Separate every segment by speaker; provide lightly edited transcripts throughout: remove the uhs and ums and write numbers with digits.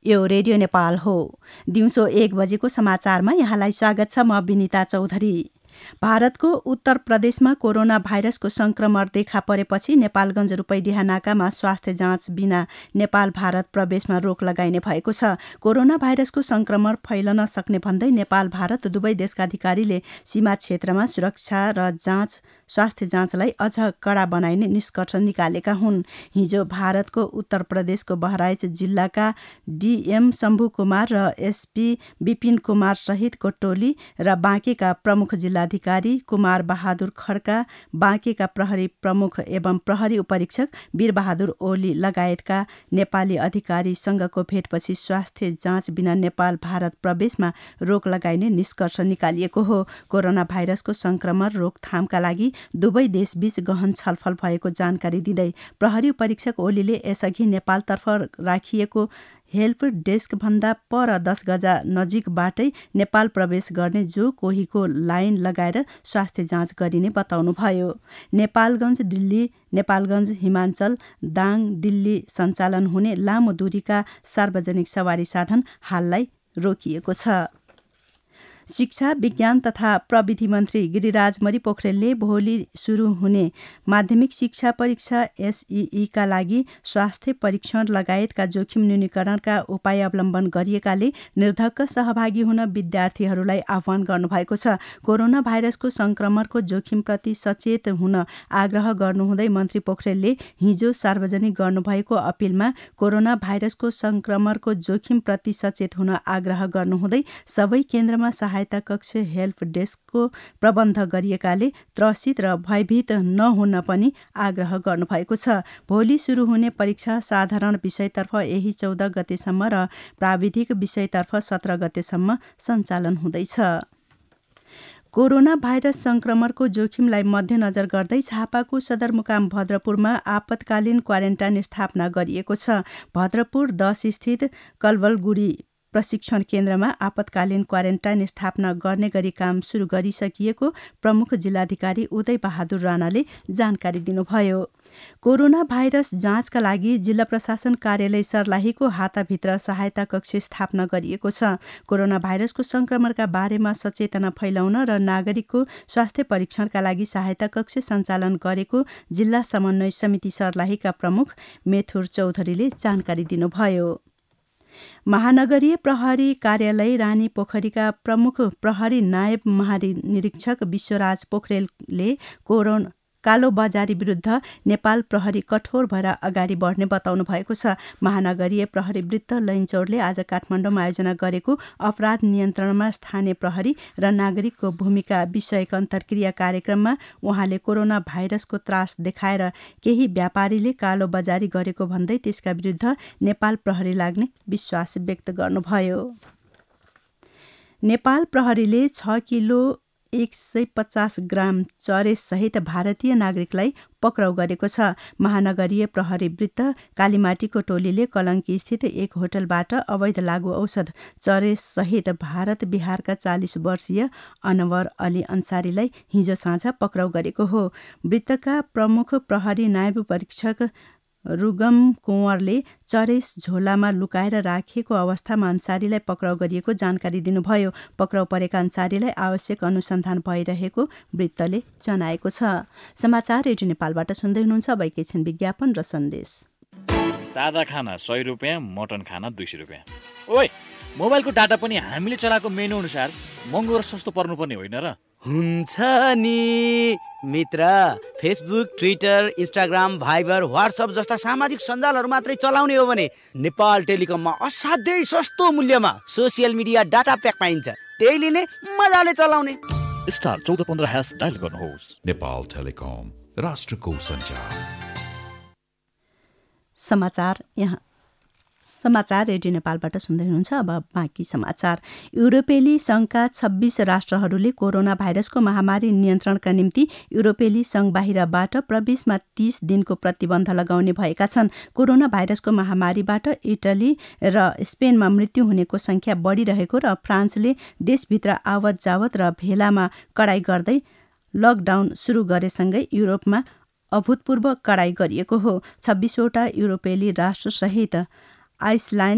Speaker 1: यो रेडियो नेपाल हो। दिउँसो 1 बजेको समाचारमा यहाँलाई स्वागत छ। म विनिता चौधरी। भारतको उत्तर प्रदेशमा कोरोना भाइरसको संक्रमण देखा परेपछि नेपालगञ्ज रूपैडिहा नाकामा स्वास्थ्य जाँच बिना नेपाल भारत प्रवेशमा रोक लगाइने भएको छ। कोरोना भाइरसको संक्रमण फैलन सक्ने भन्दै नेपाल भारत दुवै देशका अधिकारीले सीमा क्षेत्रमा सुरक्षा र स्वास्थ्य जाँचलाई अझ कडा बनाइने निष्कर्ष निकालेका हुन्। हिजो भारतको उत्तर प्रदेशको बहराइच जिल्लाका डीएम शम्भु कुमार र एसपी विपिन कुमार सहितको टोली र बाँकेका प्रमुख जिल्लाधिकारी कुमार बहादुर खड्का, बाँकेका प्रहरी प्रमुख एवं प्रहरी उपरीक्षक वीरबहादुर ओली लगायतका नेपाली अधिकारीसँगको भेटपछि स्वास्थ्य जाँच बिना नेपाल भारत प्रवेशमा रोक लगाइने निष्कर्ष निकालिएको हो। कोरोना भाइरसको संक्रमण रोकथामका लागि दुवै देशबीच गहन छलफल भएको जानकारी दिँदै प्रहरी उपरीक्षक ओलीले यसअघि नेपालतर्फ राखिएको हेल्प डेस्क भन्दा पर 10 गजा नजिकबाटै नेपाल प्रवेश गर्ने जो कोहीको लाइन लगाएर स्वास्थ्य जाँच गरिने बताउनुभयो। नेपालगञ्ज दिल्ली, नेपालगञ्ज हिमाञ्चल, दाङ दिल्ली सञ्चालन हुने लामो दूरीका सार्वजनिक सवारी साधन हाललाई रोकिएको छ। शिक्षा, विज्ञान तथा प्रविधि मन्त्री गिरिराज पोखरेलले भोलि सुरु हुने माध्यमिक शिक्षा परीक्षा एसईई का लागि स्वास्थ्य परीक्षण लगायतका जोखिम न्यूनीकरणका उपाय अवलम्बन गरिएकाले निर्धक्क सहभागी हुन विद्यार्थीहरूलाई आह्वान गर्नुभएको छ। कोरोना भाइरसको संक्रमणको जोखिमप्रति सचेत हुन आग्रह गर्नुहुँदै मन्त्री पोखरेलले हिजो सार्वजनिक गर्नुभएको अपिलमा कोरोना भाइरसको संक्रमणको जोखिमप्रति सचेत हुन आग्रह गर्नुहुँदै सबै केन्द्रमा सहायता कक्ष हेल्प डेस्कको प्रबन्ध गरिएकाले त्रसित र भयभीत नहुन पनि आग्रह गर्नुभएको छ। भोलि सुरु हुने परीक्षा साधारण विषयतर्फ यही 14 गतेसम्म र प्राविधिक विषयतर्फ 17 गतेसम्म सञ्चालन हुँदैछ। कोरोना भाइरस संक्रमणको जोखिमलाई मध्यनजर गर्दै झापाको सदरमुकाम भद्रपुरमा आपतकालीन क्वारेन्टाइन स्थापना गरिएको छ। भद्रपुर 10 स्थित कलवलगुडी प्रशिक्षण केन्द्रमा आपतकालीन क्वारेन्टाइन स्थापना गर्ने गरी काम सुरु गरिसकिएको प्रमुख जिल्लाधिकारी उदय बहादुर राणाले जानकारी दिनुभयो। कोरोना भाइरस जाँचका लागि जिल्ला प्रशासन कार्यालय सर्लाहीको हाताभित्र सहायता कक्ष स्थापना गरिएको छ। कोरोना भाइरसको संक्रमणका बारेमा सचेतना फैलाउन र नागरिकको स्वास्थ्य परीक्षणका लागि सहायता कक्ष सञ्चालन गरेको जिल्ला समन्वय समिति सर्लाहीका प्रमुख मेथुर चौधरीले जानकारी दिनुभयो। महानगरीय प्रहरी कार्यालय रानी पोखरीका प्रमुख प्रहरी नायब महानिरीक्षक विश्वराज पोखरेलले कालो बजारी विरुद्ध नेपाल प्रहरी कठोर भएर अगाडि बढ्ने बताउनु भएको छ। महानगरीय प्रहरी वृत्त लैनचौरले आज काठमाडौँमा आयोजना गरेको अपराध नियन्त्रणमा स्थानीय प्रहरी र नागरिकको भूमिका विषयक अन्तर्क्रिया कार्यक्रममा उहाँले कोरोना भाइरसको त्रास देखाएर केही व्यापारीले कालो बजारी गरेको भन्दै त्यसका विरुद्ध नेपाल प्रहरी लाग्ने विश्वास व्यक्त गर्नुभयो। नेपाल प्रहरीले 6 किलो 150 ग्राम चरेससहित भारतीय नागरिकलाई पक्राउ गरेको छ। महानगरीय प्रहरी वृत्त कालीमाटीको टोलीले कलङ्की स्थित एक होटलबाट अवैध लागू औषध चरेससहित भारत बिहारका 40 वर्षीय अनवर अली अन्सारीलाई हिजो साँझ पक्राउ गरेको हो। वृत्तका प्रमुख प्रहरी नायब परीक्षक रुगम कुँवरले चरेस झोलामा लुकाएर राखेको अवस्थामा अन्सारीलाई पक्राउ गरिएको जानकारी दिनुभयो। पक्राउ परेका अन्सारीलाई आवश्यक अनुसन्धान भइरहेको वृत्तले जनाएको छ। समाचार रेडियो नेपालबाट सुन्दै हुनुहुन्छ। अब एकैछिन विज्ञापन र सन्देश।
Speaker 2: सादा खाना 100 रुपियाँ, मटन खाना 200 रुपियाँ। ओइ, मोबाइलको डाटा पनि हामीले चलाएको मेनु अनुसार महँगो र सस्तो पर्नुपर्ने होइन र?
Speaker 3: हुन्छ नि मित्र, Facebook, Twitter, Instagram, Viber, WhatsApp जस्ता सामाजिक सञ्जालहरू मात्रै चलाउने हो भने नेपाल टेलिकममा असाध्यै सस्तो मूल्यमा सोसियल मिडिया डाटा प्याक पाइन्छ। त्यही लिने, मजाले चलाउने।
Speaker 2: स्टार 1415# डायल गर्नुहोस्।
Speaker 4: नेपाल टेलिकम, राष्ट्रको सञ्चार।
Speaker 1: समाचार रेडियो नेपालबाट सुन्दै हुनुहुन्छ। अब बाँकी समाचार। युरोपेली संघका 26 राष्ट्रहरूले कोरोना भाइरसको महामारी नियन्त्रणका निम्ति युरोपेली संघ बाहिरबाट प्रवेशमा 30 दिनको प्रतिबन्ध लगाउने भएका छन्। कोरोना भाइरसको महामारीबाट इटली र स्पेनमा मृत्यु हुनेको संख्या बढिरहेको र फ्रान्सले देशभित्र आवत जावत र भेलामा कडाई गर्दै लकडाउन सुरु गरेसँगै युरोपमा अभूतपूर्व कडाई गरिएको हो। 26वटा युरोपेली राष्ट्रसहित आइसल्याण्ड,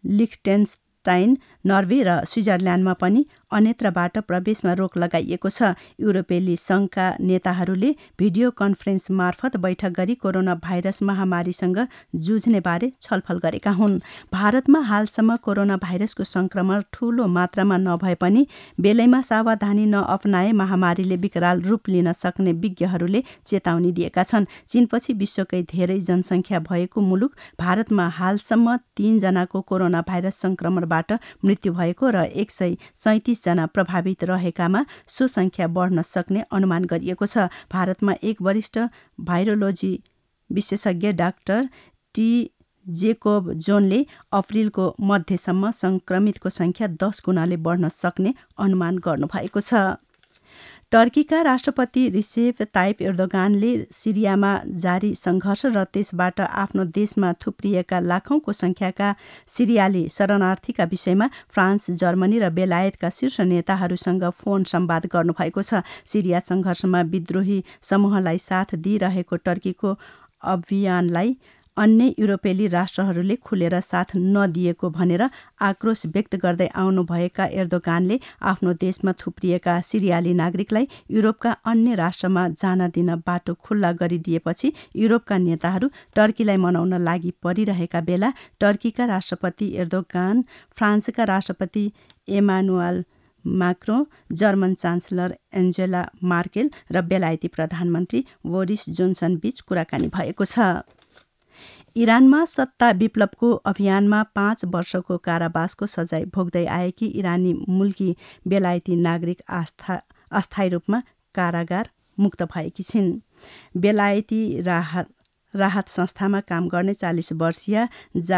Speaker 1: लिख्टेनस्टाइन, नर्वे र स्विजरल्यान्डमा पनि अन्यत्रबाट प्रवेशमा रोक लगाइएको छ। युरोपेली संघका नेताहरूले भिडियो कन्फरेन्स मार्फत बैठक गरी कोरोना भाइरस महामारीसँग जुझ्ने बारे छलफल गरेका हुन्। भारतमा हालसम्म कोरोना भाइरसको संक्रमण ठूलो मात्रामा नभए पनि बेलैमा सावधानी नअपनाए महामारीले विकराल रूप लिन सक्ने विज्ञहरूले चेतावनी दिएका छन्। चीनपछि विश्वकै धेरै जनसङ्ख्या भएको मुलुक भारतमा हालसम्म 3 जनाको कोरोना भाइरस संक्रमणबाट मृत्यु भएको र 137 जना प्रभावित रहेकामा सो संख्या बढ्न सक्ने अनुमान गरिएको छ। भारतमा एक वरिष्ठ भाइरोलोजी विशेषज्ञ डाक्टर टी जेकोब जोनले अप्रिलको मध्यसम्म संक्रमितको संख्या 10 गुणाले बढ्न सक्ने अनुमान गर्नुभएको छ। टर्कीका राष्ट्रपति रिसेप ताइप एर्दोगानले सिरियामा जारी संघर्ष र त्यसबाट आफ्नो देशमा थुप्रिएका लाखौंको संख्याका सिरियाली शरणार्थीका विषयमा फ्रान्स, जर्मनी र बेलायतका शीर्ष नेताहरूसँग फोन संवाद गर्नुभएको छ। सिरिया संघर्षमा विद्रोही समूहलाई साथ दिइरहेको टर्कीको अभियानलाई अन्य युरोपेली राष्ट्रहरूले खुलेर साथ नदिएको भनेर आक्रोश व्यक्त गर्दै आउनुभएका एर्दोगानले आफ्नो देशमा थुप्रिएका सिरियाली नागरिकलाई युरोपका अन्य राष्ट्रमा जान दिन बाटो खुल्ला गरिदिएपछि युरोपका नेताहरू टर्कीलाई मनाउन लागि परिरहेका बेला टर्कीका राष्ट्रपति एर्दोगान, फ्रान्सका राष्ट्रपति Emmanuel Macron, German chancellor Angela Merkel र बेलायती प्रधानमन्त्री बोरिस जोन्सन बीच कुराकानी भएको छ। इरानमा सत्ता विप्लवको अभियानमा 5 वर्षको कारावासको सजाय भोग्दै आएकी इरानी मुल्की बेलायती नागरिक अस्थायी रूपमा कारागार मुक्त भएकी छिन्। बेलायती राहत संस्थामा काम गर्ने 40 वर्षीय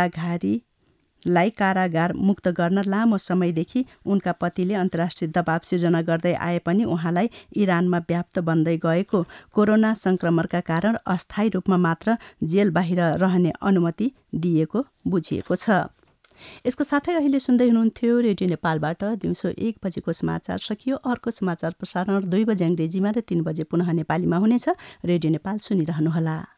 Speaker 1: जाघारीलाई कारागार मुक्त गर्न लामो समयदेखि उनका पतिले अन्तर्राष्ट्रिय दबाव सिर्जना गर्दै आए पनि उहाँलाई इरानमा व्याप्त बन्दै गएको कोरोना संक्रमणका कारण अस्थायी रूपमा मात्र जेल बाहिर रहने अनुमति दिएको बुझिएको छ। यसको साथै अहिले सुन्दै हुनुहुन्थ्यो रेडियो नेपालबाट दिउँसो 1 बजेको समाचार सकियो। अर्को समाचार प्रसारण 2 बजे अङ्ग्रेजीमा र 3 बजे पुनः नेपालीमा हुनेछ। रेडियो नेपाल सुनिरहनुहोला।